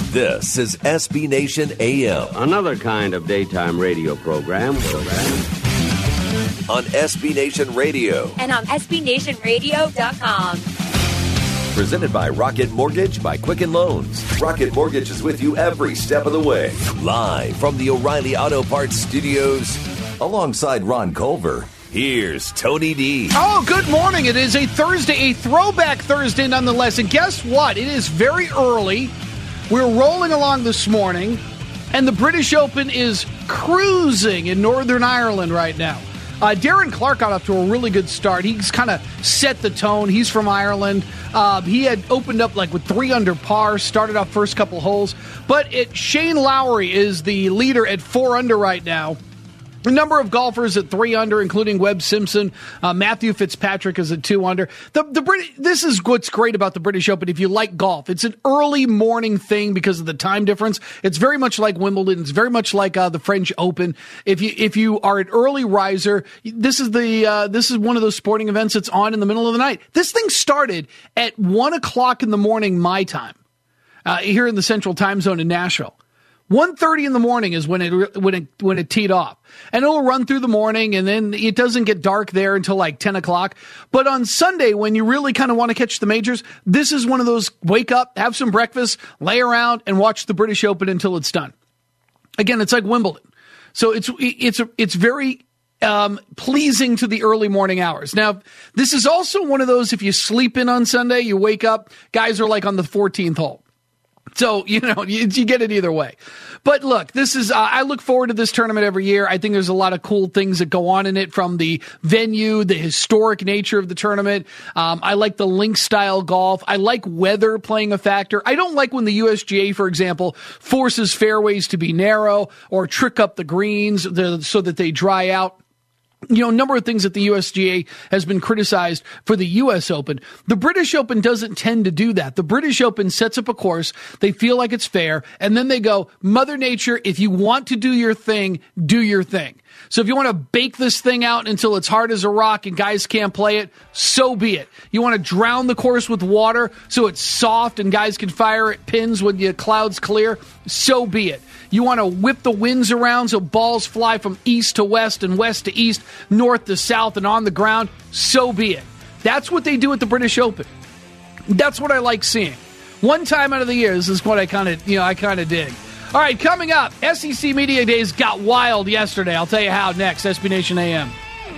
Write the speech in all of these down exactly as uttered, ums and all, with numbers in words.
This is S B Nation A M. Another kind of daytime radio program. On S B Nation Radio. And on S B Nation Radio dot com. Presented by Rocket Mortgage by Quicken Loans. Rocket Mortgage is with you every step of the way. Live from the O'Reilly Auto Parts Studios. Alongside Ron Culver, here's Tony D. Oh, good morning. It is a Thursday, a throwback Thursday nonetheless. And guess what? It is very early. We're rolling along this morning, and the British Open is cruising in Northern Ireland right now. Uh, Darren Clarke got off to a really good start. He's kind of set the tone. He's from Ireland. Uh, he had opened up like with three under par, started off first couple holes. But it, Shane Lowry is the leader at four under right now. A number of golfers at three under, including Webb Simpson. Uh, Matthew Fitzpatrick is at two under. The the Brit- This is what's great about the British Open. If you like golf, it's an early morning thing because of the time difference. It's very much like Wimbledon. It's very much like uh, the French Open. If you if you are an early riser, this is the uh, this is one of those sporting events that's on in the middle of the night. This thing started at one o'clock in the morning, my time, uh, here in the Central Time Zone in Nashville. one thirty in the morning is when it when it when it teed off. And it'll run through the morning, and then it doesn't get dark there until like ten o'clock. But on Sunday, when you really kind of want to catch the majors, this is one of those wake up, have some breakfast, lay around, and watch the British Open until it's done. Again, it's like Wimbledon. So it's it's it's very um, pleasing to the early morning hours. Now, this is also one of those, if you sleep in on Sunday, you wake up, guys are like on the fourteenth hole. So, you know, you, you get it either way. But look, this is, uh, I look forward to this tournament every year. I think there's a lot of cool things that go on in it, from the venue, the historic nature of the tournament. Um, I like the link style golf. I like weather playing a factor. I don't like when the U S G A, for example, forces fairways to be narrow or trick up the greens the, so that they dry out. You know, a number of things that the U S G A has been criticized for the U S Open. The British Open doesn't tend to do that. The British Open sets up a course. They feel like it's fair. And then they go, Mother Nature, if you want to do your thing, do your thing. So if you want to bake this thing out until it's hard as a rock and guys can't play it, so be it. You want to drown the course with water so it's soft and guys can fire at pins when the clouds clear, so be it. You want to whip the winds around so balls fly from east to west and west to east, north to south, and on the ground, so be it. That's what they do at the British Open. That's what I like seeing. One time out of the year, this is what I kind of, you know, I kind of dig. All right, coming up, S E C Media Days got wild yesterday. I'll tell you how next. S B Nation A M.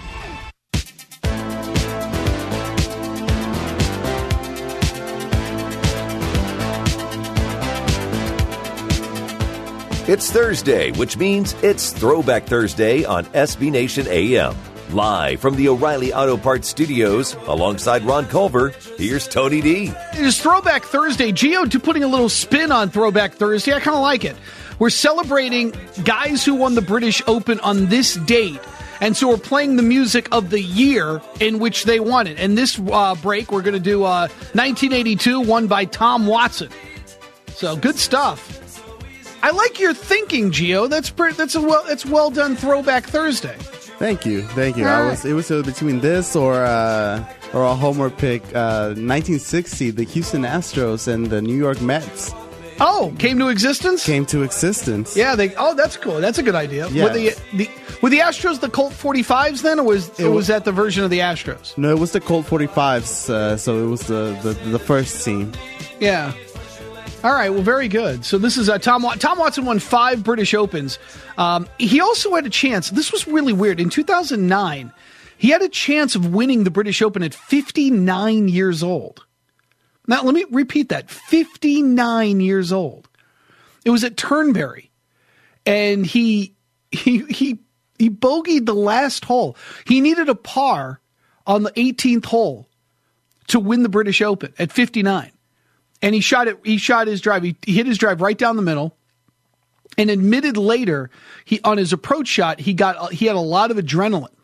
It's Thursday, which means it's Throwback Thursday on S B Nation A M. Live from the O'Reilly Auto Parts Studios, alongside Ron Culver, here's Tony D. It is Throwback Thursday. Gio, to putting a little spin on Throwback Thursday, I kind of like it. We're celebrating guys who won the British Open on this date, and so we're playing the music of the year in which they won it. And this uh, break, we're going to do uh, nineteen eighty-two, won by Tom Watson. So, good stuff. I like your thinking, Gio. That's pretty, that's a well that's well done Throwback Thursday. Thank you, thank you. All I right. was it was uh, between this or uh, or a homework pick. Uh, nineteen sixty, the Houston Astros and the New York Mets Oh, came to existence? came to existence. Yeah, they. Oh, that's cool. That's a good idea. Yeah. Were the the were the Astros the Colt forty-fives then, or was It or was was- that the version of the Astros? No, it was the Colt forty-fives, uh, so it was the, the, the first team. Yeah. All right. Well, very good. So this is uh, Tom. Wa- Tom Watson won five British Opens. Um, he also had a chance. This was really weird. In two thousand nine, he had a chance of winning the British Open at fifty-nine years old. Now, let me repeat that. fifty-nine years old. It was at Turnberry, and he he he he bogeyed the last hole. He needed a par on the eighteenth hole to win the British Open at fifty-nine. And he shot it. He shot his drive. He, he hit his drive right down the middle, and admitted later he on his approach shot he got he had a lot of adrenaline,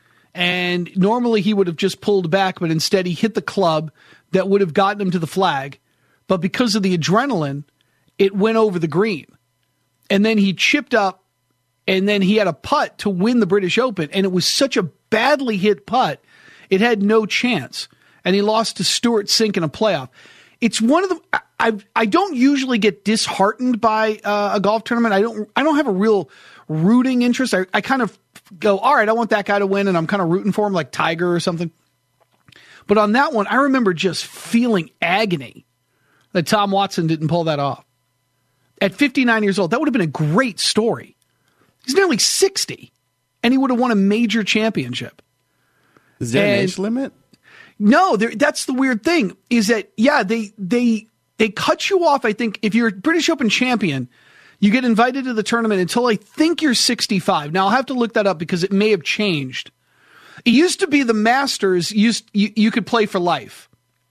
and normally he would have just pulled back, but instead he hit the club that would have gotten him to the flag, but because of the adrenaline, it went over the green, and then he chipped up, and then he had a putt to win the British Open, and it was such a badly hit putt, it had no chance, and he lost to Stuart Sink in a playoff. It's one of the, I I don't usually get disheartened by uh, a golf tournament. I don't I don't have a real rooting interest. I, I kind of go, all right, I want that guy to win, and I'm kind of rooting for him, like Tiger or something. But on that one, I remember just feeling agony that Tom Watson didn't pull that off. At fifty-nine years old, that would have been a great story. He's nearly sixty, and he would have won a major championship. Is there and, an age limit? No, that's the weird thing, is that, yeah, they they they cut you off, I think. If you're a British Open champion, you get invited to the tournament until I think you're sixty-five. Now, I'll have to look that up because it may have changed. It used to be the Masters, used you, you could play for life.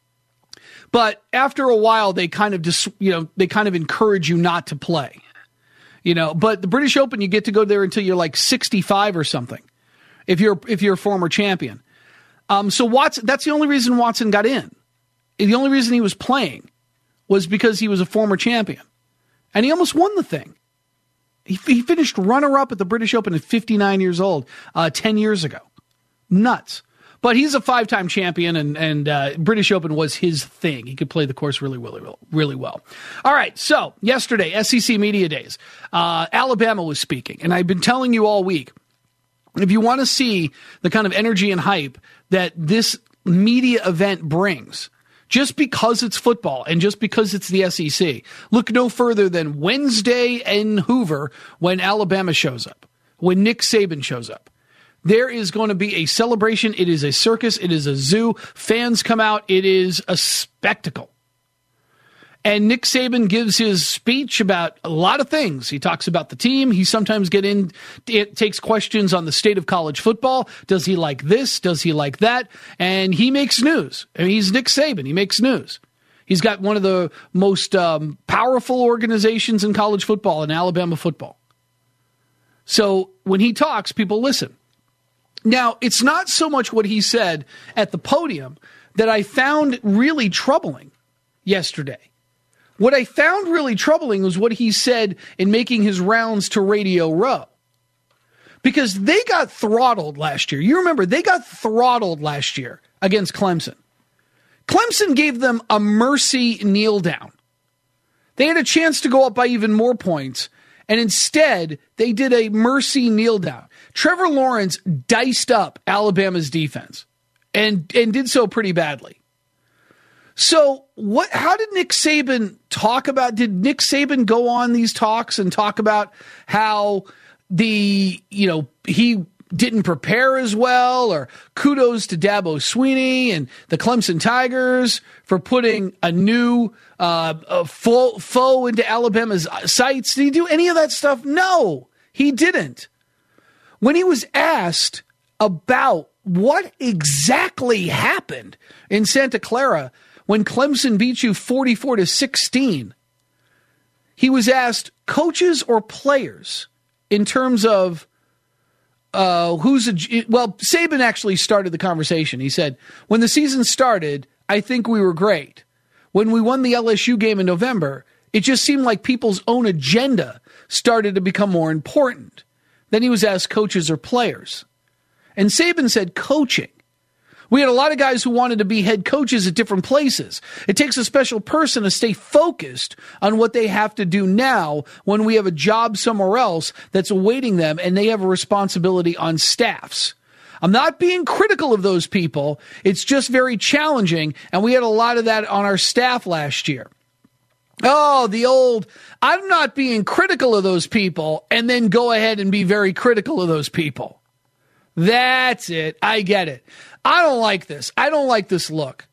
But after a while, they kind of just, you know, they kind of encourage you not to play. You know, but the British Open, you get to go there until you're like sixty-five or something, if you're if you're a former champion. Um, so Watson, that's the only reason Watson got in. The only reason he was playing was because he was a former champion. And he almost won the thing. He, he finished runner-up at the British Open at fifty-nine years old, uh, ten years ago. Nuts. But he's a five-time champion, and, and uh, British Open was his thing. He could play the course really, really, really well. All right, so yesterday, S E C Media Days, uh, Alabama was speaking. And I've been telling you all week, if you want to see the kind of energy and hype that this media event brings, just because it's football and just because it's the S E C, look no further than Wednesday in Hoover when Alabama shows up, when Nick Saban shows up. There is going to be a celebration. It is a circus. It is a zoo. Fans come out. It is a spectacle. And Nick Saban gives his speech about a lot of things. He talks about the team. He sometimes get in, it takes questions on the state of college football. Does he like this? Does he like that? And he makes news. I mean, he's Nick Saban. He makes news. He's got one of the most um, powerful organizations in college football, in Alabama football. So when he talks, people listen. Now, it's not so much what he said at the podium that I found really troubling yesterday. What I found really troubling was what he said in making his rounds to Radio Row. Because they got throttled last year. You remember, they got throttled last year against Clemson. Clemson gave them a mercy kneel down. They had a chance to go up by even more points, and instead, they did a mercy kneel down. Trevor Lawrence diced up Alabama's defense and, and did so pretty badly. So what? How did Nick Saban talk about? Did Nick Saban go on these talks and talk about how the, you know, he didn't prepare as well, or kudos to Dabo Swinney and the Clemson Tigers for putting a new uh, a foe, foe into Alabama's sights? Did he do any of that stuff? No, he didn't. When he was asked about what exactly happened in Santa Clara when Clemson beat you forty-four to sixteen, he was asked coaches or players in terms of uh, who's a, well, Saban actually started the conversation. He said, when the season started, I think we were great. When we won the L S U game in November, it just seemed like people's own agenda started to become more important. Then he was asked coaches or players. And Saban said coaching. We had a lot of guys who wanted to be head coaches at different places. It takes a special person to stay focused on what they have to do now when we have a job somewhere else that's awaiting them and they have a responsibility on staffs. I'm not being critical of those people. It's just very challenging, and we had a lot of that on our staff last year. Oh, the old, I'm not being critical of those people, and then go ahead and be very critical of those people. That's it. I get it. I don't like this. I don't like this look.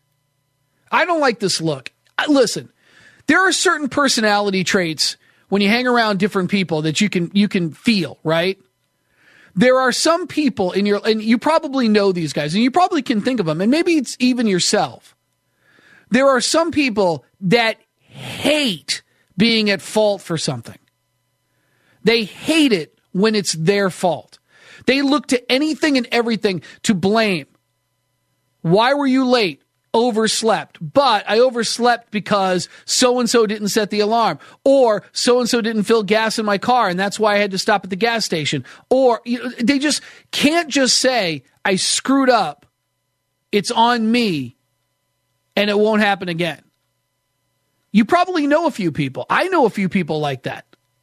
I don't like this look. Listen, there are certain personality traits when you hang around different people that you can you can feel, right? There are some people in your, and you probably know these guys, and you probably can think of them, and maybe it's even yourself. There are some people that hate being at fault for something. They hate it when it's their fault. They look to anything and everything to blame. Why were you late? Overslept. But I overslept because so-and-so didn't set the alarm. Or so-and-so didn't fill gas in my car, and that's why I had to stop at the gas station. Or you know, they just can't just say, I screwed up, it's on me, and it won't happen again. You probably know a few people. I know a few people like that.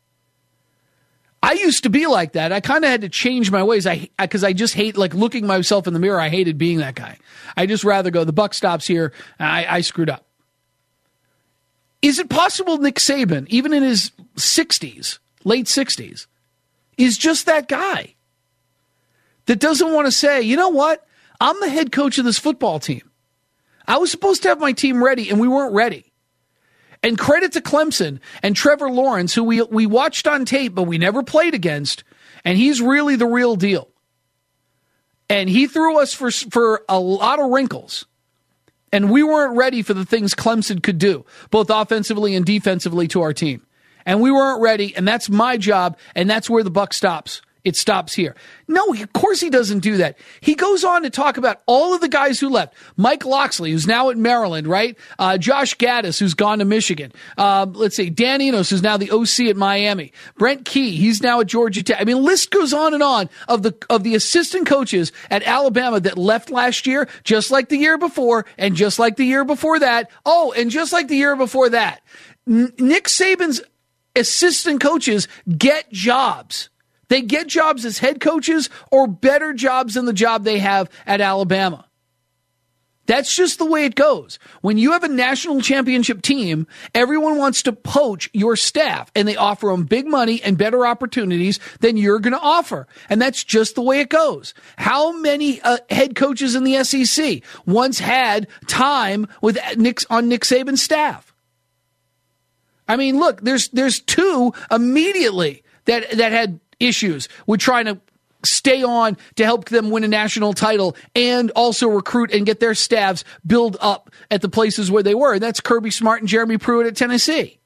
I used to be like that. I kind of had to change my ways. I because I, I just hate like looking myself in the mirror. I hated being that guy. I just rather go, the buck stops here. I, I screwed up. Is it possible Nick Saban, even in his sixties, late sixties, is just that guy that doesn't want to say, you know what? I'm the head coach of this football team. I was supposed to have my team ready, and we weren't ready. And credit to Clemson and Trevor Lawrence, who we we watched on tape, but we never played against, and he's really the real deal. And he threw us for for a lot of wrinkles, and we weren't ready for the things Clemson could do, both offensively and defensively to our team. And we weren't ready, and that's my job, and that's where the buck stops. It stops here. No, of course he doesn't do that. He goes on to talk about all of the guys who left. Mike Loxley, who's now at Maryland, right? Uh, Josh Gaddis, who's gone to Michigan. Uh, let's see, Dan Enos, who's now the O C at Miami. Brent Key, he's now at Georgia Tech. I mean, list goes on and on of the of the assistant coaches at Alabama that left last year, just like the year before, and just like the year before that. Oh, and just like the year before that. N- Nick Saban's assistant coaches get jobs. They get jobs as head coaches or better jobs than the job they have at Alabama. That's just the way it goes. When you have a national championship team, everyone wants to poach your staff, and they offer them big money and better opportunities than you're going to offer. And that's just the way it goes. How many uh, head coaches in the S E C once had time with Nick, on Nick Saban's staff? I mean, look, there's there's two immediately that that had issues with trying to stay on to help them win a national title and also recruit and get their staffs build up at the places where they were. And that's Kirby Smart and Jeremy Pruitt at Tennessee.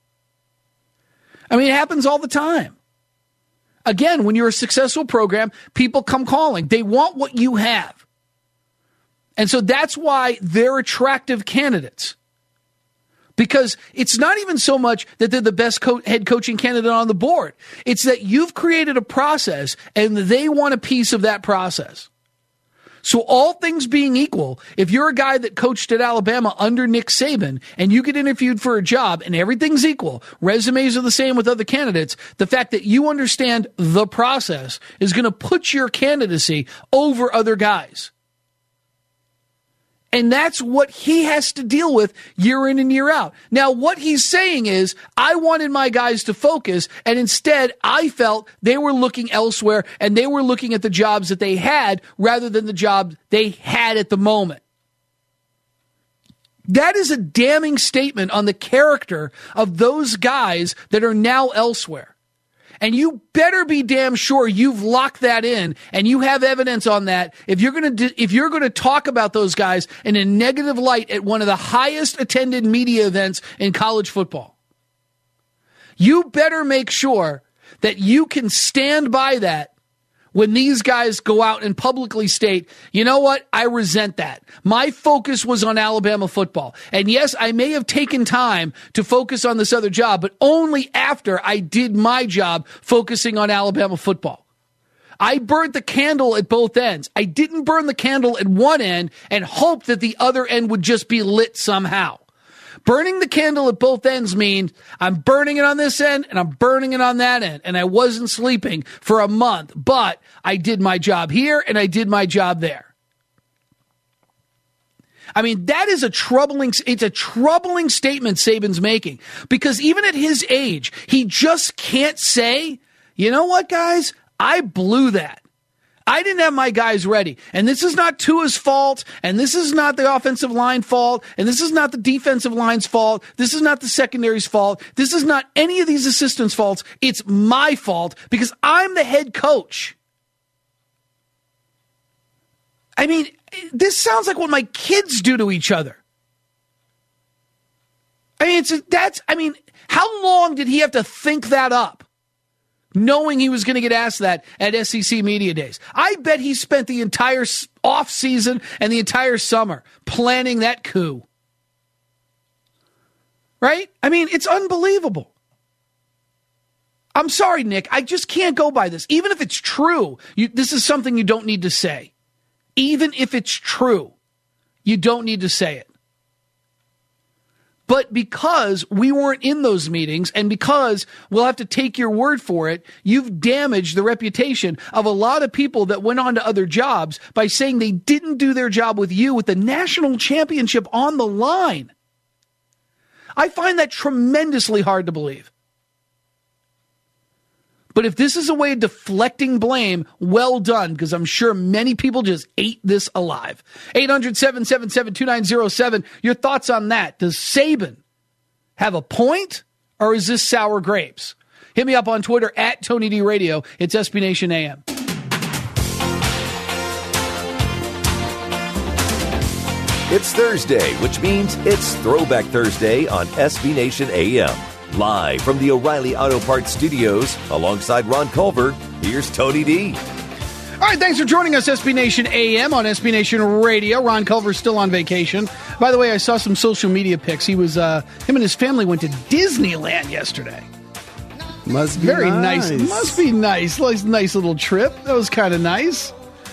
I mean, it happens all the time. Again, when you're a successful program, people come calling. They want what you have. And so that's why they're attractive candidates. Because it's not even so much that they're the best co- head coaching candidate on the board. It's that you've created a process and they want a piece of that process. So all things being equal, if you're a guy that coached at Alabama under Nick Saban and you get interviewed for a job and everything's equal, resumes are the same with other candidates, the fact that you understand the process is going to put your candidacy over other guys. And that's what he has to deal with year in and year out. Now, what he's saying is, I wanted my guys to focus, and instead I felt they were looking elsewhere, and they were looking at the jobs that they had rather than the job they had at the moment. That is a damning statement on the character of those guys that are now elsewhere. And you better be damn sure you've locked that in and you have evidence on that. If you're going to if you're going to talk about those guys in a negative light at one of the highest attended media events in college football, you better make sure that you can stand by that when these guys go out and publicly state, you know what, I resent that. My focus was on Alabama football. And yes, I may have taken time to focus on this other job, but only after I did my job focusing on Alabama football. I burned the candle at both ends. I didn't burn the candle at one end and hope that the other end would just be lit somehow. Burning the candle at both ends means I'm burning it on this end and I'm burning it on that end. And I wasn't sleeping for a month, but I did my job here and I did my job there. I mean, that is a troubling, it's a troubling statement Saban's making, because even at his age, he just can't say, you know what, guys, I blew that. I didn't have my guys ready. And this is not Tua's fault, and this is not the offensive line fault, and this is not the defensive line's fault. This is not the secondary's fault. This is not any of these assistants' faults. It's my fault because I'm the head coach. I mean, this sounds like what my kids do to each other. I mean, it's that's, I mean, how long did he have to think that up? Knowing he was going to get asked that at S E C Media Days. I bet he spent the entire off season and the entire summer planning that coup. Right? I mean, it's unbelievable. I'm sorry, Nick. I just can't go by this. Even if it's true, you, this is something you don't need to say. Even if it's true, you don't need to say it. But because we weren't in those meetings and because we'll have to take your word for it, you've damaged the reputation of a lot of people that went on to other jobs by saying they didn't do their job with you with the national championship on the line. I find that tremendously hard to believe. But if this is a way of deflecting blame, well done, because I'm sure many people just ate this alive. eight hundred, seven seven seven, two nine zero seven. Your thoughts on that? Does Saban have a point, or is this sour grapes? Hit me up on Twitter at Tony D Radio. It's S B Nation A M. It's Thursday, which means it's Throwback Thursday on S B Nation A M. Live from the O'Reilly Auto Parts Studios, alongside Ron Culver, here's Tony D. All right, thanks for joining us, S B Nation A M on S B Nation Radio. Ron Culver's still on vacation. By the way, I saw some social media pics. He was, uh, him and his family went to Disneyland yesterday. Must be Very nice. nice. Must be nice. Nice, nice little trip. That was kind of nice.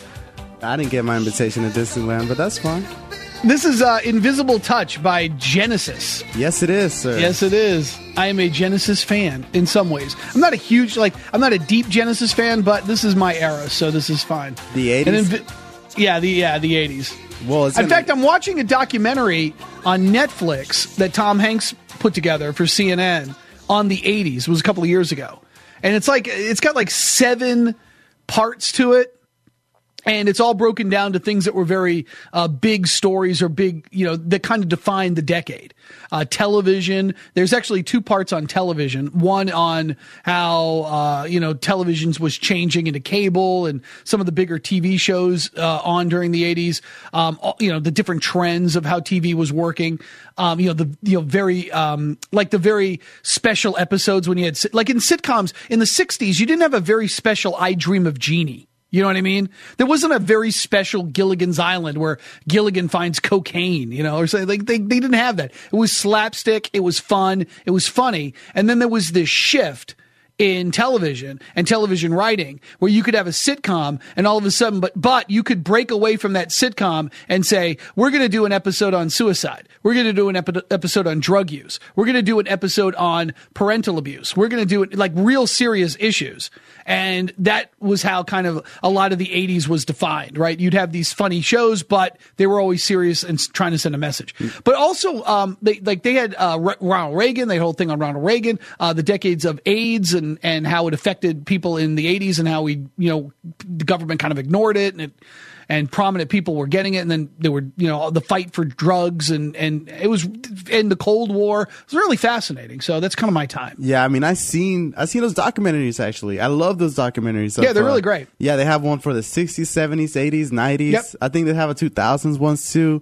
I didn't get my invitation to Disneyland, but that's fine. This is uh, Invisible Touch by Genesis. Yes, it is, sir. Yes, it is. I am a Genesis fan in some ways. I'm not a huge, like, I'm not a deep Genesis fan, but this is my era, so this is fine. The eighties? And invi- yeah, the yeah, the eighties. Well, it's in gonna- fact, I'm watching a documentary on Netflix that Tom Hanks put together for C N N on the eighties. It was a couple of years ago. And it's like, it's got like seven parts to it. And it's all broken down to things that were very uh, big stories or big, you know, that kind of defined the decade. Uh, television, there's actually two parts on television. One on how, uh, you know, televisions was changing into cable and some of the bigger T V shows uh, on during the eighties. Um, you know, the different trends of how T V was working. Um, you know, the, you know, very, um, like the very special episodes when you had, like in sitcoms in the sixties, you didn't have a very special I Dream of Jeannie. You know what I mean? There wasn't a very special Gilligan's Island where Gilligan finds cocaine, you know, or something. Like they, they didn't have that. It was slapstick. It was fun. It was funny. And then there was this shift in television and television writing where you could have a sitcom and all of a sudden, but, but you could break away from that sitcom and say, we're going to do an episode on suicide. We're going to do an epi- episode on drug use. We're going to do an episode on parental abuse. We're going to do it like real serious issues. And that was how kind of a lot of the eighties was defined, right? You'd have these funny shows, but they were always serious and trying to send a message. But also, um, they, like they had, uh, Ronald Reagan, they had a whole thing on Ronald Reagan, uh, the decades of AIDS and, and how it affected people in the eighties and how we, you know, the government kind of ignored it and it, and prominent people were getting it. And then there were, you know, the fight for drugs and, and it was in the Cold War. It was really fascinating. So that's kind of my time. Yeah, I mean, I seen I seen those documentaries actually. I love those documentaries. Yeah, they're uh, really great. Yeah, they have one for the sixties, seventies, eighties, nineties. Yep. I think they have a two thousands ones too.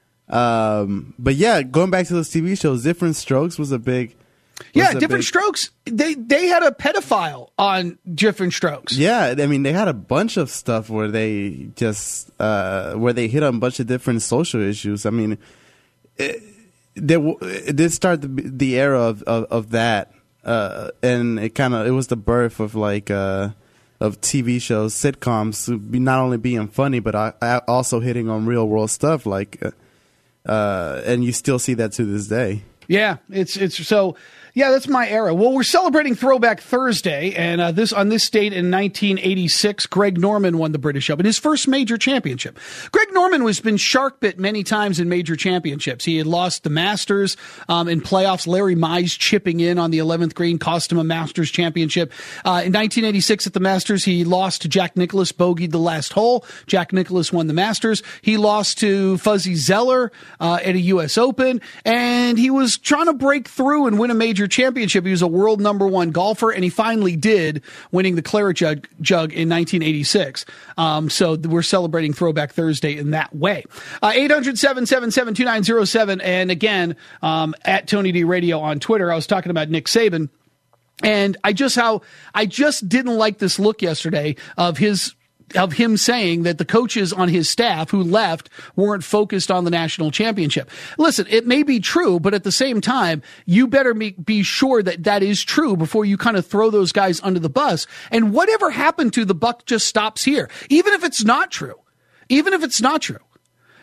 Um, but yeah, going back to those T V shows, Different Strokes was a big. Yeah, a Different big, Strokes. They they had a pedophile on Different Strokes. Yeah, I mean, they had a bunch of stuff where they just uh, where they hit on a bunch of different social issues. I mean, it, there it did start the, the era of of, of that, uh, and it kind of it was the birth of like uh, of T V shows, sitcoms, not only being funny but also hitting on real world stuff. Like, uh, and you still see that to this day. Yeah, it's it's so. Yeah, that's my era. Well, we're celebrating Throwback Thursday, and uh, this on this date in nineteen eighty-six, Greg Norman won the British Open, his first major championship. Greg Norman has been shark bit many times in major championships. He had lost the Masters um, in playoffs. Larry Mize chipping in on the eleventh green cost him a Masters championship. Uh, in nineteen eighty-six at the Masters, he lost to Jack Nicklaus, bogeyed the last hole. Jack Nicklaus won the Masters. He lost to Fuzzy Zeller uh, at a U S Open, and he was trying to break through and win a major championship. He was a world number one golfer, and he finally did, winning the Claret Jug, jug in nineteen eighty-six. Um, so we're celebrating Throwback Thursday in that way. Uh, eight hundred, seven seven seven, two nine zero seven. And again, um, at Tony D Radio on Twitter, I was talking about Nick Saban. And I just how I just didn't like this look yesterday of his of him saying that the coaches on his staff who left weren't focused on the national championship. Listen, it may be true, but at the same time, you better be, be sure that that is true before you kind of throw those guys under the bus. And whatever happened to the buck just stops here. Even if it's not true. Even if it's not true.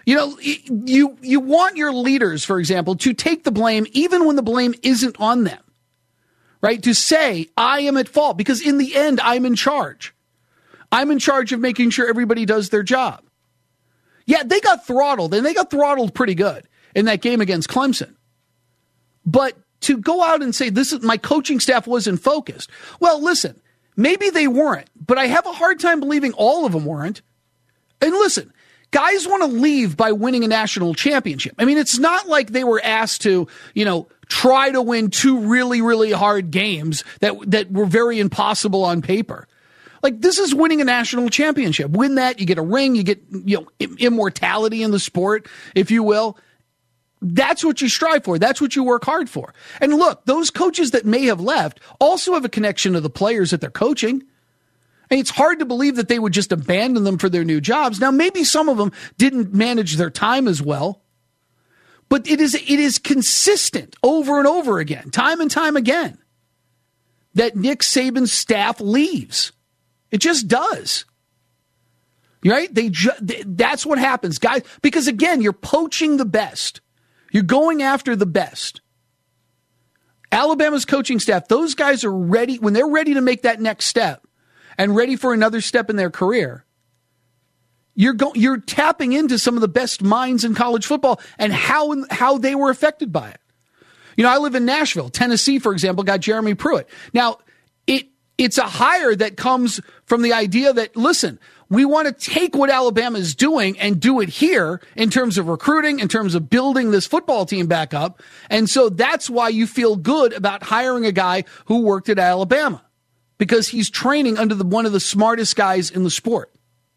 You know, you you want your leaders, for example, to take the blame even when the blame isn't on them, right? To say, I am at fault, because in the end, I'm in charge. I'm in charge of making sure everybody does their job. Yeah, they got throttled, and they got throttled pretty good in that game against Clemson. But to go out and say, this is my coaching staff wasn't focused. Well, listen, maybe they weren't, but I have a hard time believing all of them weren't. And listen, guys want to leave by winning a national championship. I mean, it's not like they were asked to, you know, try to win two really, really hard games that that were very impossible on paper. Like, this is winning a national championship. Win that, you get a ring, you get, you know, immortality in the sport, if you will. That's what you strive for. That's what you work hard for. And look, those coaches that may have left also have a connection to the players that they're coaching. And it's hard to believe that they would just abandon them for their new jobs. Now, maybe some of them didn't manage their time as well, but it is it is consistent over and over again, time and time again, that Nick Saban's staff leaves. It just does. Right? They ju- that's what happens, guys, because again, you're poaching the best. You're going after the best. Alabama's coaching staff, those guys are ready. When they're ready to make that next step and ready for another step in their career, you're go- you're tapping into some of the best minds in college football and how how they were affected by it. You know, I live in Nashville. Tennessee, for example, got Jeremy Pruitt. Now, it it's a hire that comes from the idea that, listen, we want to take what Alabama is doing and do it here in terms of recruiting, in terms of building this football team back up. And so that's why you feel good about hiring a guy who worked at Alabama, because he's training under the, one of the smartest guys in the sport.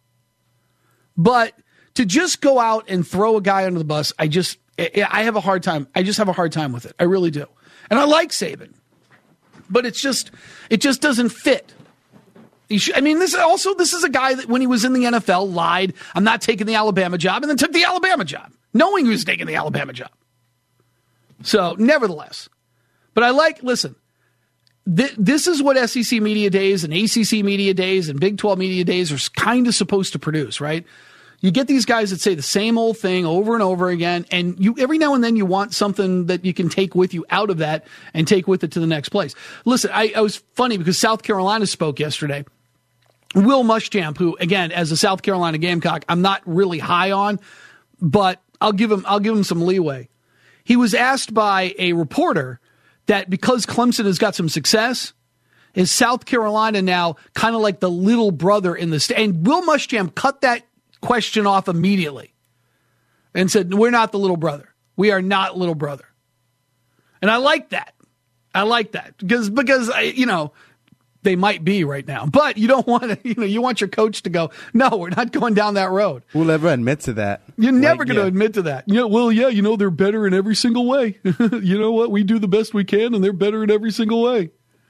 But to just go out and throw a guy under the bus, I just, I have a hard time. I just have a hard time with it. I really do. And I like Saban, but it's just, it just doesn't fit. Should, I mean, this also, this is a guy that when he was in the N F L lied, I'm not taking the Alabama job, and then took the Alabama job, knowing he was taking the Alabama job. So, nevertheless, but I like, listen, th- this is what S E C Media Days and A C C Media Days and Big twelve Media Days are kind of supposed to produce, right? You get these guys that say the same old thing over and over again, and you every now and then you want something that you can take with you out of that and take with it to the next place. Listen, I, I was funny because South Carolina spoke yesterday. Will Muschamp, who, again, as a South Carolina Gamecock, I'm not really high on, but I'll give him I'll give him some leeway. He was asked by a reporter that because Clemson has got some success, is South Carolina now kind of like the little brother in the state? And Will Muschamp cut that question off immediately and said, we're not the little brother. We are not little brother. And I like that. I like that because, because I, you know, they might be right now, but you don't want to, you know, you want your coach to go, no, we're not going down that road. Who'll ever admit to that? You're never like, going to yeah. admit to that. Yeah, well, yeah, you know, they're better in every single way. You know what? We do the best we can and they're better in every single way.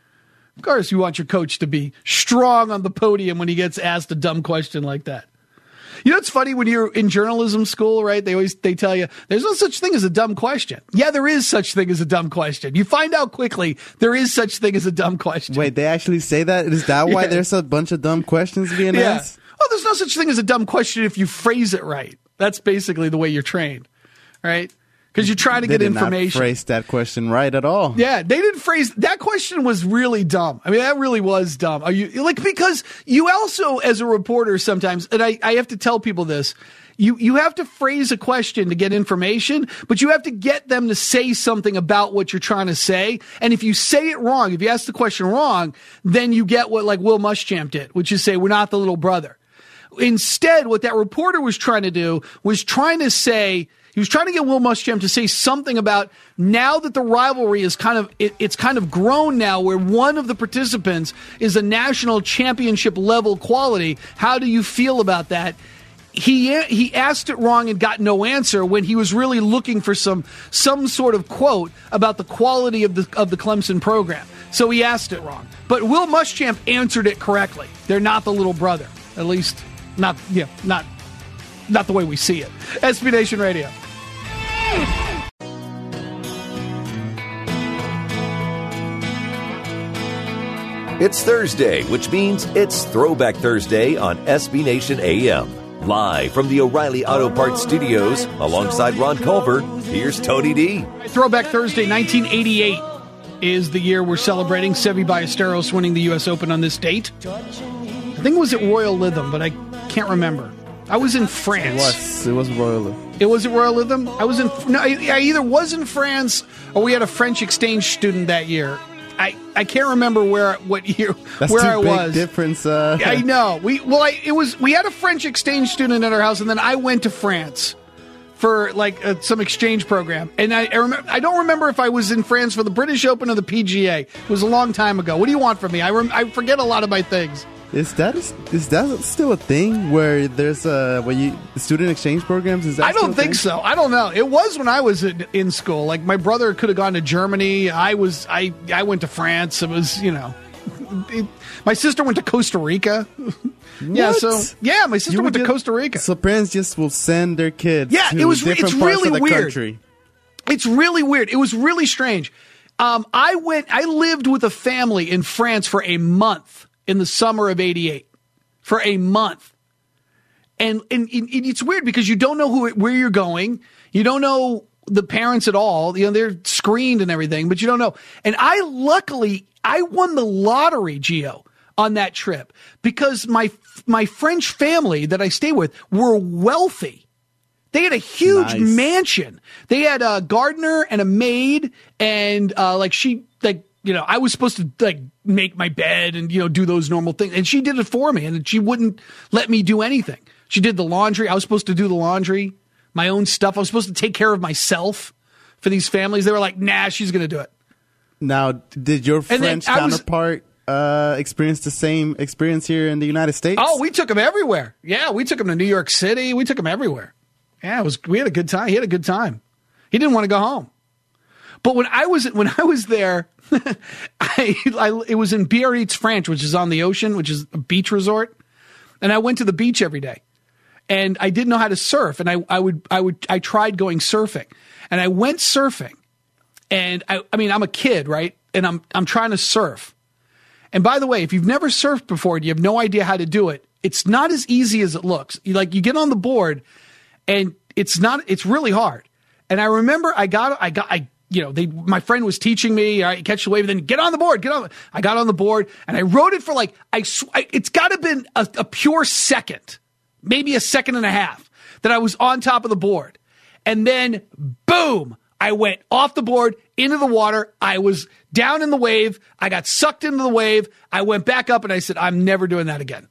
Of course, you want your coach to be strong on the podium when he gets asked a dumb question like that. You know, it's funny when you're in journalism school, right? They always, they tell you there's no such thing as a dumb question. Yeah, there is such thing as a dumb question. You find out quickly there is such thing as a dumb question. Wait, they actually say that? Is that why yeah. there's a bunch of dumb questions being yeah. asked? Oh, there's no such thing as a dumb question if you phrase it right. That's basically the way you're trained, right? Because you're trying to they get did information. Not phrase that question right at all. Yeah, they didn't phrase that question was really dumb. I mean, that really was dumb. Are you like because you also, as a reporter, sometimes, and I, I have to tell people this, you you have to phrase a question to get information, but you have to get them to say something about what you're trying to say. And if you say it wrong, if you ask the question wrong, then you get what like Will Muschamp did, which is say we're not the little brother. Instead, what that reporter was trying to do was trying to say. He was trying to get Will Muschamp to say something about now that the rivalry is kind of it, it's kind of grown now where one of the participants is a national championship level quality. How do you feel about that? He he asked it wrong and got no answer when he was really looking for some some sort of quote about the quality of the of the Clemson program. So he asked it wrong. But Will Muschamp answered it correctly. They're not the little brother. At least not yeah, not not the way we see it. S B Nation Radio. It's Thursday, which means it's Throwback Thursday on S B Nation A M. Live from the O'Reilly Auto Parts Studios, alongside Ron Culver, here's Tony D. Throwback Thursday, nineteen eighty-eight is the year we're celebrating. Seve Ballesteros winning the U S Open on this date. I think it was at Royal Lytham, but I can't remember. I was in France. It was. It was Royal Lytham. It was at Royal Lytham? I was in... No, I, I either was in France or we had a French exchange student that year. I, I can't remember where what year That's where too I big was. Difference. Uh, I know. We well, I it was we had a French exchange student at our house, and then I went to France for like uh, some exchange program. And I I, remember, I don't remember if I was in France for the British Open or the P G A. It was a long time ago. What do you want from me? I rem, I forget a lot of my things. Is that is, is that still a thing where there's a where you student exchange programs? Is that I don't still a think thing? so. I don't know. It was when I was in, in school. Like my brother could have gone to Germany. I was I I went to France. It was you know, it, my sister went to Costa Rica. Yeah, What? so yeah, my sister You went would to just- Costa Rica. So parents just will send their kids. Yeah, to it was- different it's parts really of the weird. country. It's really weird. It was really strange. Um, I went. I lived with a family in France for a month in the summer of eighty-eight. For a month, and and, and it's weird because you don't know who where you're going. You don't know the parents at all. You know they're screened and everything, but you don't know. And I luckily I won the lottery, Gio, on that trip because my my French family that I stayed with were wealthy. They had a huge Nice. mansion. They had a gardener and a maid, and uh, like she, like you know, I was supposed to like make my bed and you know do those normal things, and she did it for me, and she wouldn't let me do anything. She did the laundry. I was supposed to do the laundry, my own stuff. I was supposed to take care of myself for these families. They were like, "Nah, she's going to do it." Now, did your And then French I was- counterpart uh, experience the same experience here in the United States? Oh, we took him everywhere. Yeah, we took him to New York City. We took him everywhere. Yeah, it was. We had a good time. He had a good time. He didn't want to go home. But when I was when I was there, I, I it was in Biarritz, France, which is on the ocean, which is a beach resort, and I went to the beach every day. And I didn't know how to surf, and I, I would I would I tried going surfing, and I went surfing, and I I mean I'm a kid, right? And I'm I'm trying to surf. And by the way, if you've never surfed before and you have no idea how to do it, it's not as easy as it looks. You like you get on the board, and it's not it's really hard. And I remember I got I got I you know they my friend was teaching me, all right, catch the wave, then get on the board, get on. I got on the board and I rode it for like I, sw- I it's got to been a, a pure second. Maybe a second and a half that I was on top of the board. And then, boom, I went off the board into the water. I was down in the wave. I got sucked into the wave. I went back up and I said, I'm never doing that again.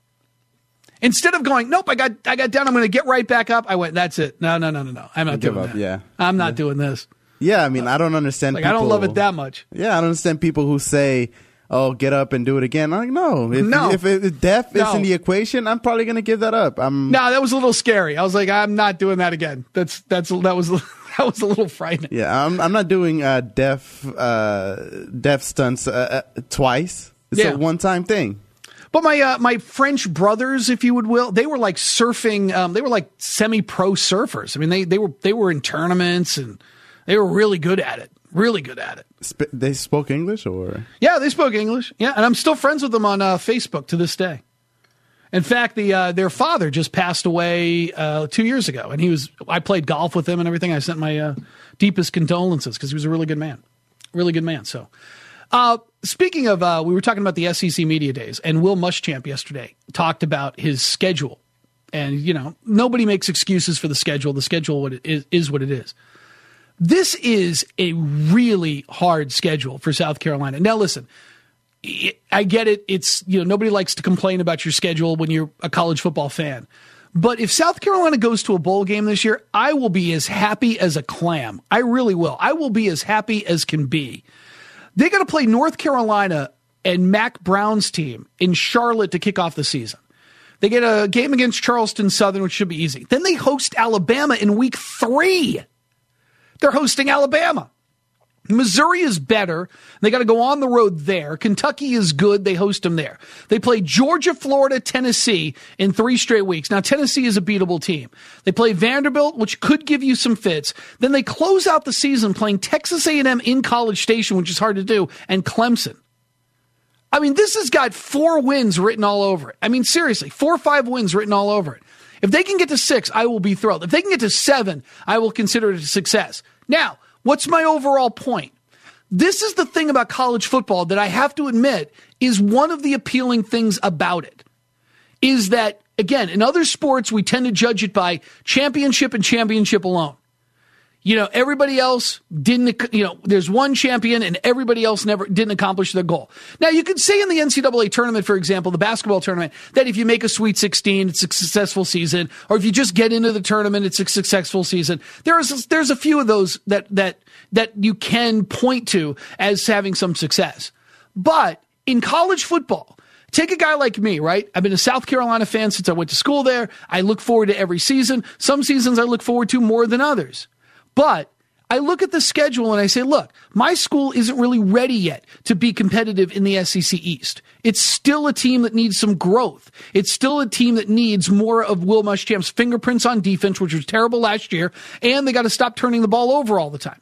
Instead of going, nope, I got I got down. I'm going to get right back up. I went, that's it. No, no, no, no, no. I'm not give doing up, that. yeah. I'm not Yeah. doing this. Yeah, I mean, I don't understand Like, people. I don't love it that much. Yeah, I don't understand people who say, oh, get up and do it again. I'm like, no. If, No. if, if death No. is in the equation, I'm probably going to give that up. I'm, No, that was a little scary. I was like, I'm not doing that again. That's that's that was that was a little frightening. Yeah, I'm, I'm not doing uh, death, uh, death stunts uh, uh, twice. It's Yeah. a one-time thing. But my uh, my French brothers, if you would will, they were like surfing. Um, they were like semi-pro surfers. I mean, they they were they were in tournaments and they were really good at it. Really good at it. Sp- they spoke English, or Yeah, they spoke English. Yeah, and I'm still friends with them on uh, Facebook to this day. In fact, the uh, their father just passed away uh, two years ago, and he was. I played golf with him and everything. I sent my uh, deepest condolences because he was a really good man, really good man. So, uh, speaking of, uh, we were talking about the S E C Media Days, and Will Muschamp yesterday talked about his schedule, and you know nobody makes excuses for the schedule. The schedule what it is, is what it is. This is a really hard schedule for South Carolina. Now, listen, I get it. It's, you know, nobody likes to complain about your schedule when you're a college football fan. But if South Carolina goes to a bowl game this year, I will be as happy as a clam. I really will. I will be as happy as can be. They got to play North Carolina and Mac Brown's team in Charlotte to kick off the season. They get a game against Charleston Southern, which should be easy. Then they host Alabama in week three. They're hosting Alabama. Missouri is better. They got to go on the road there. Kentucky is good. They host them there. They play Georgia, Florida, Tennessee in three straight weeks. Now, Tennessee is a beatable team. They play Vanderbilt, which could give you some fits. Then they close out the season playing Texas A and M in College Station, which is hard to do, and Clemson. I mean, this has got four wins written all over it. I mean, seriously, four or five wins written all over it. If they can get to six, I will be thrilled. If they can get to seven, I will consider it a success. Now, what's my overall point? This is the thing about college football that I have to admit is one of the appealing things about it, is that, again, in other sports, we tend to judge it by championship and championship alone. You know, everybody else didn't, you know, there's one champion and everybody else never didn't accomplish their goal. Now, you could say in the N C double A tournament, for example, the basketball tournament, that if you make a Sweet sixteen, it's a successful season, or if you just get into the tournament, it's a successful season. There's, there's a few of those that, that, that you can point to as having some success. But in college football, take a guy like me, right? I've been a South Carolina fan since I went to school there. I look forward to every season. Some seasons I look forward to more than others. But I look at the schedule and I say, look, my school isn't really ready yet to be competitive in the S E C East. It's still a team that needs some growth. It's still a team that needs more of Will Muschamp's fingerprints on defense, which was terrible last year, and they got to stop turning the ball over all the time.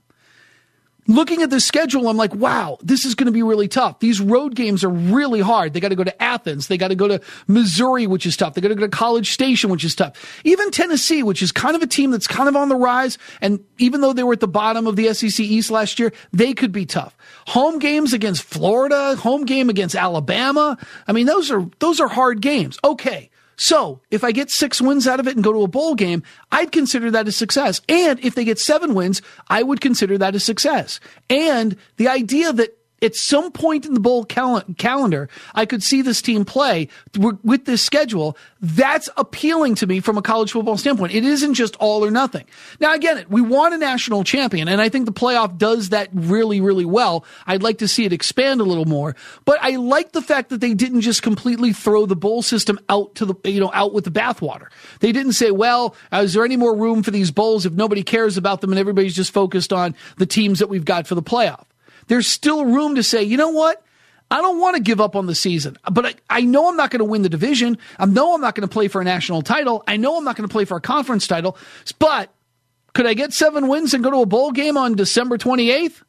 Looking at the schedule, I'm like, wow, this is going to be really tough. These road games are really hard. They got to go to Athens. They got to go to Missouri, which is tough. They got to go to College Station, which is tough. Even Tennessee, which is kind of a team that's kind of on the rise. And even though they were at the bottom of the S E C East last year, they could be tough. Home games against Florida, home game against Alabama. I mean, those are, those are hard games. Okay. So if I get six wins out of it and go to a bowl game, I'd consider that a success. And if they get seven wins, I would consider that a success. And the idea that at some point in the bowl cal- calendar, I could see this team play w- with this schedule, that's appealing to me from a college football standpoint. It isn't just all or nothing. Now, again, we want a national champion, and I think the playoff does that really, really well. I'd like to see it expand a little more, but I like the fact that they didn't just completely throw the bowl system out to the, you know, out with the bathwater. They didn't say, well, is there any more room for these bowls if nobody cares about them and everybody's just focused on the teams that we've got for the playoff? There's still room to say, you know what? I don't want to give up on the season, but I, I know I'm not going to win the division. I know I'm not going to play for a national title. I know I'm not going to play for a conference title, but could I get seven wins and go to a bowl game on December twenty-eighth?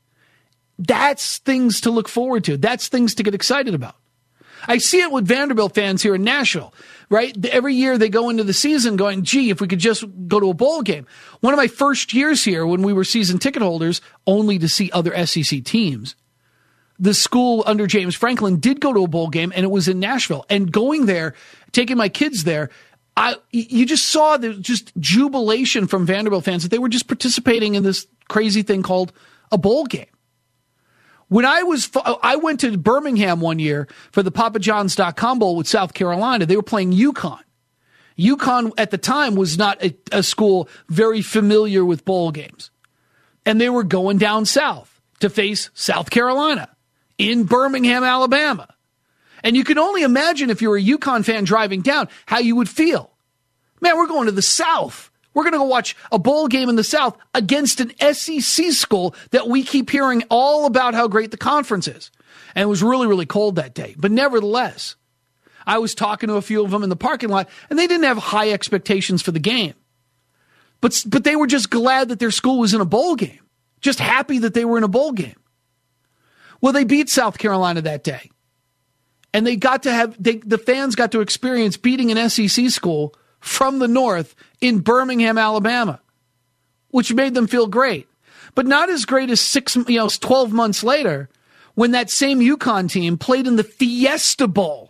That's things to look forward to. That's things to get excited about. I see it with Vanderbilt fans here in Nashville, right? Every year they go into the season going, gee, if we could just go to a bowl game. One of my first years here when we were season ticket holders, only to see other S E C teams, the school under James Franklin did go to a bowl game, and it was in Nashville. And going there, taking my kids there, I you just saw the just jubilation from Vanderbilt fans that they were just participating in this crazy thing called a bowl game. When I was, I went to Birmingham one year for the Papa John's dot com Bowl with South Carolina. They were playing UConn. UConn at the time was not a, a school very familiar with bowl games. And they were going down south to face South Carolina in Birmingham, Alabama. And you can only imagine if you're a UConn fan driving down how you would feel. Man, we're going to the South. We're going to go watch a bowl game in the South against an S E C school that we keep hearing all about how great the conference is. And it was really, really cold that day. But nevertheless, I was talking to a few of them in the parking lot, and they didn't have high expectations for the game. But, but they were just glad that their school was in a bowl game, just happy that they were in a bowl game. Well, they beat South Carolina that day. And they got to have, they, the fans got to experience beating an S E C school from the north in Birmingham, Alabama, which made them feel great. But not as great as six, you know, twelve months later when that same UConn team played in the Fiesta Bowl,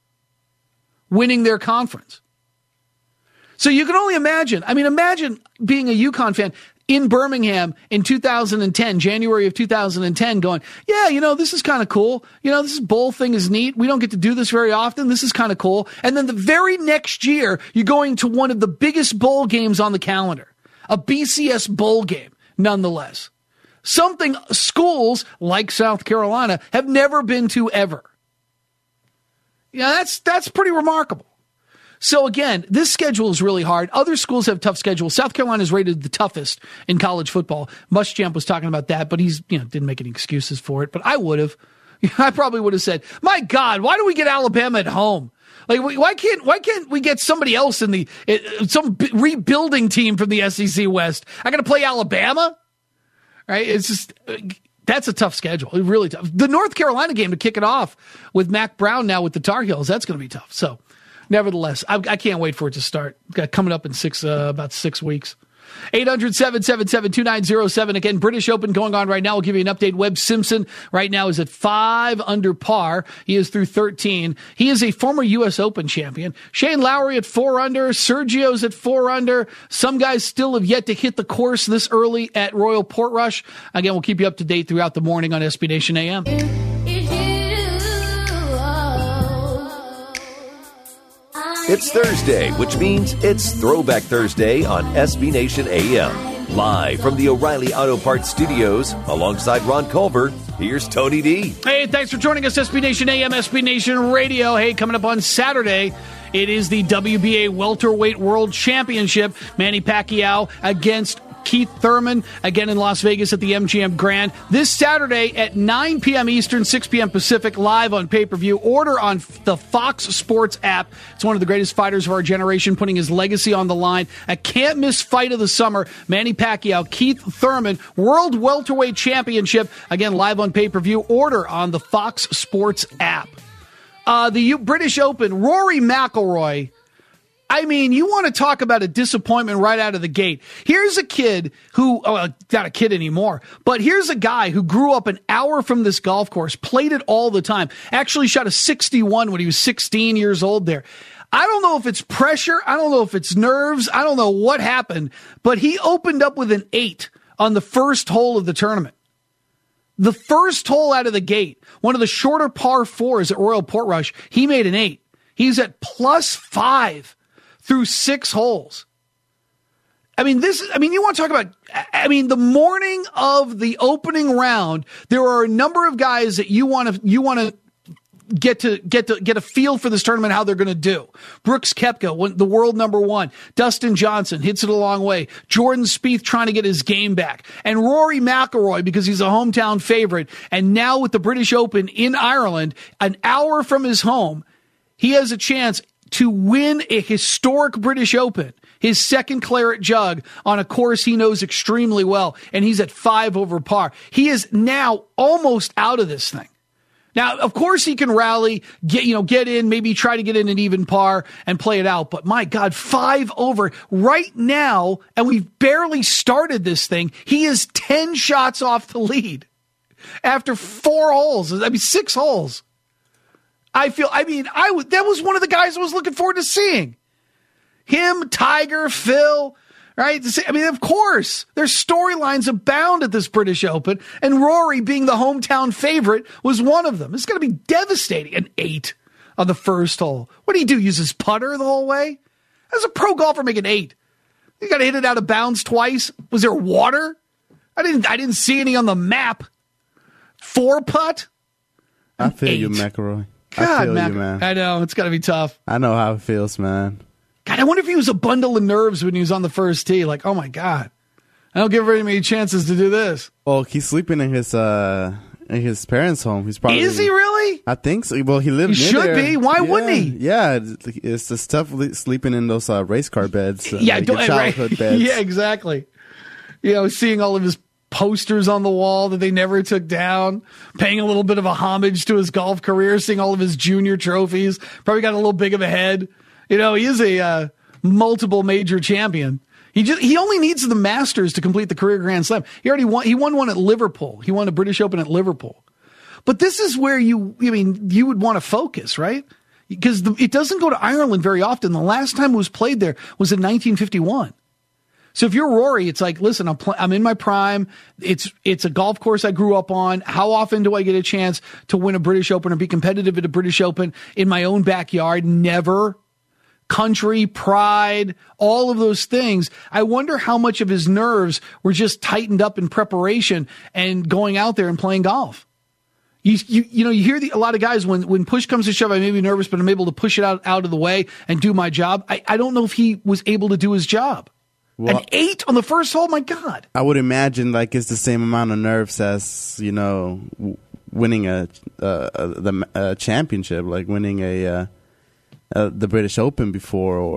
winning their conference. So you can only imagine. I mean, imagine being a UConn fan in Birmingham in two thousand ten, January of two thousand ten, going, yeah, you know, this is kind of cool. You know, this bowl thing is neat. We don't get to do this very often. This is kind of cool. And then the very next year, you're going to one of the biggest bowl games on the calendar, a B C S bowl game, nonetheless. Something schools like South Carolina have never been to ever. Yeah, that's that's pretty remarkable. So again, this schedule is really hard. Other schools have tough schedules. South Carolina is rated the toughest in college football. Muschamp was talking about that, but he's, you know, didn't make any excuses for it. But I would have. I probably would have said, my God, why do we get Alabama at home? Like, why can't why can't we get somebody else in the some rebuilding team from the S E C West? I got to play Alabama, right? It's just that's a tough schedule. Really tough. The North Carolina game to kick it off with Mac Brown now with the Tar Heels. That's going to be tough. So. nevertheless, I, I can't wait for it to start. Got coming up in six, uh, about six weeks. eight hundred, seven seven seven, two nine zero seven. Again, British Open going on right now. We'll give you an update. Webb Simpson right now is at five under par. He is through thirteen. He is a former U S Open champion. Shane Lowry at four under. Sergio's at four under. Some guys still have yet to hit the course this early at Royal Portrush. Again, we'll keep you up to date throughout the morning on S B Nation A M. It's Thursday, which means it's Throwback Thursday on S B Nation A M. Live from the O'Reilly Auto Parts Studios, alongside Ron Culver, here's Tony D. Hey, thanks for joining us, S B Nation A M, S B Nation Radio. Hey, coming up on Saturday, it is the W B A Welterweight World Championship. Manny Pacquiao against Keith Thurman, again in Las Vegas at the M G M Grand. This Saturday at nine p.m. Eastern, six p.m. Pacific, live on pay-per-view. Order on the Fox Sports app. It's one of the greatest fighters of our generation, putting his legacy on the line. A can't-miss fight of the summer. Manny Pacquiao, Keith Thurman, World Welterweight Championship. Again, live on pay-per-view. Order on the Fox Sports app. Uh, the U- British Open, Rory McIlroy. I mean, you want to talk about a disappointment right out of the gate. Here's a kid who, oh, not a kid anymore, but here's a guy who grew up an hour from this golf course, played it all the time, actually shot a sixty-one when he was sixteen years old there. I don't know if it's pressure. I don't know if it's nerves. I don't know what happened, but he opened up with an eight on the first hole of the tournament. The first hole out of the gate, one of the shorter par fours at Royal Portrush, he made an eight. He's at plus five through six holes. I mean, this, I mean, you want to talk about, I mean, the morning of the opening round, there are a number of guys that you want to, you want to get to, get to, get a feel for this tournament, how they're going to do. Brooks Koepka, the world number one. Dustin Johnson hits it a long way. Jordan Spieth trying to get his game back. And Rory McIlroy, because he's a hometown favorite. And now with the British Open in Ireland, an hour from his home, he has a chance to win a historic British Open, his second claret jug on a course he knows extremely well, and he's at five over par. He is now almost out of this thing. Now, of course, he can rally, get you know, get in, maybe try to get in an even par and play it out. But my God, five over right now, and we've barely started this thing. He is ten shots off the lead after four holes. I mean, six holes. I feel, I mean, I w- that was one of the guys I was looking forward to seeing. Him, Tiger, Phil, right? I mean, of course, there's storylines abound at this British Open, and Rory, being the hometown favorite, was one of them. It's going to be devastating. An eight on the first hole. What do you do? Use his putter the whole way? As a pro golfer, make an eight. You got to hit it out of bounds twice. Was there water? I didn't. I didn't see any on the map. Four putt. I feel eight. you, McIlroy. God, I feel Mac- you, man. I know, it's got to be tough. I know how it feels, man. God, I wonder if he was a bundle of nerves when he was on the first tee. Like, oh my God, I don't give very many chances to do this. Well, he's sleeping in his uh in his parents' home. He's probably Is he really? I think so. Well, he lives. He near should there. be. Why yeah, wouldn't he? Yeah, it's, it's the stuff sleeping in those uh, race car beds. Uh, Yeah, like don't, your childhood right. beds. Yeah, exactly. You know, seeing all of his posters on the wall that they never took down, paying a little bit of a homage to his golf career, seeing all of his junior trophies. Probably got a little big of a head. You know, he is a uh, multiple major champion. He just he only needs the Masters to complete the career Grand Slam. He already won. He won one at Liverpool. He won a British Open at Liverpool. But this is where you, I mean, you would want to focus, right? Because the, it doesn't go to Ireland very often. The last time it was played there was in nineteen fifty-one. So if you're Rory, it's like, listen, I'm pl- I'm in my prime. It's it's a golf course I grew up on. How often do I get a chance to win a British Open or be competitive at a British Open in my own backyard? Never. Country, pride, all of those things. I wonder how much of his nerves were just tightened up in preparation and going out there and playing golf. You you you know, you hear the, a lot of guys when, when push comes to shove, I may be nervous, but I'm able to push it out, out of the way and do my job. I, I don't know if he was able to do his job. Well, an eight on the first hole, my God. I would imagine like it's the same amount of nerves as, you know, w- winning a, uh, a the a championship, like winning a uh, uh, the British Open before, or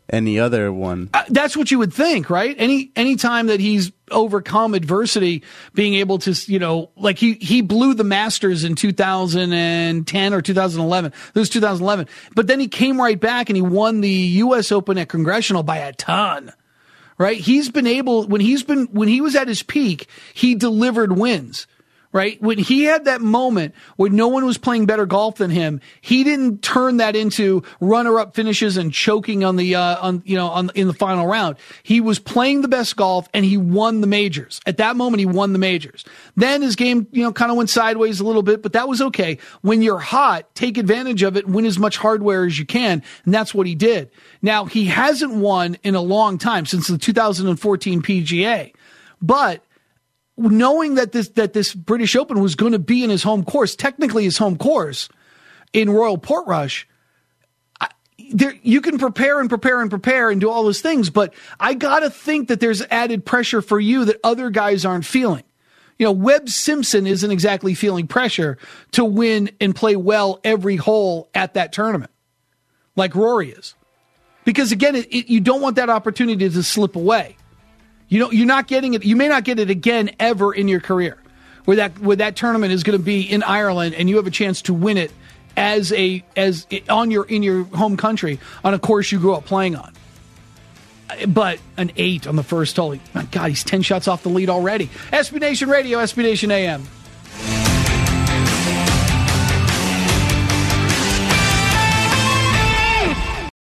any other one. Uh, that's what you would think, right? Any any time that he's overcome adversity, being able to, you know, like he, he blew the Masters in two thousand ten or two thousand eleven. It was two thousand eleven. But then he came right back and he won the U S Open at Congressional by a ton, right? He's been able, when he's been, when he was at his peak, he delivered wins. Right? When he had that moment when no one was playing better golf than him, he didn't turn that into runner-up finishes and choking on the, uh, on, you know, on, in the final round. He was playing the best golf and he won the majors. At that moment, he won the majors. Then his game, you know, kind of went sideways a little bit, but that was okay. When you're hot, take advantage of it, win as much hardware as you can. And that's what he did. Now, he hasn't won in a long time, since the two thousand fourteen P G A, but knowing that this that this British Open was going to be in his home course, technically his home course in Royal Portrush, I, there you can prepare and prepare and prepare and do all those things, but I got to think that there's added pressure for you that other guys aren't feeling. You know, Webb Simpson isn't exactly feeling pressure to win and play well every hole at that tournament like Rory is. Because again, it, it, you don't want that opportunity to slip away. You know, you're not getting it. You may not get it again ever in your career, where that where that tournament is going to be in Ireland, and you have a chance to win it as a as on your in your home country on a course you grew up playing on. But an eight on the first hole, my God, he's ten shots off the lead already. S B Nation Radio, S B Nation A M.